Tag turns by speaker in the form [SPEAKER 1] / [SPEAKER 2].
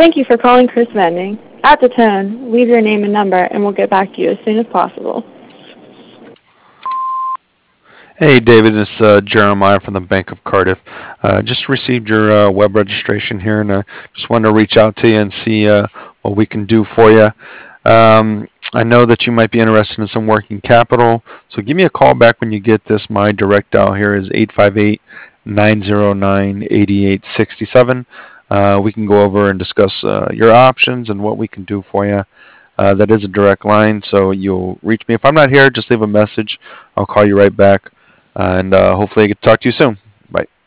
[SPEAKER 1] Thank you for calling Chris Vending. At the tone, leave your name and number, and we'll get back to you as soon as possible.
[SPEAKER 2] Hey, David, it's Jeremiah from the Bank of Cardiff. Just received your web registration here, and just wanted to reach out to you and see what we can do for you. I know that you might be interested in some working capital, so give me a call back when you get this. My direct dial here is 858-909-8867. We can go over and discuss your options and what we can do for you. That is a direct line, so you'll reach me. If I'm not here, just leave a message. I'll call you right back, and hopefully I get to talk to you soon. Bye.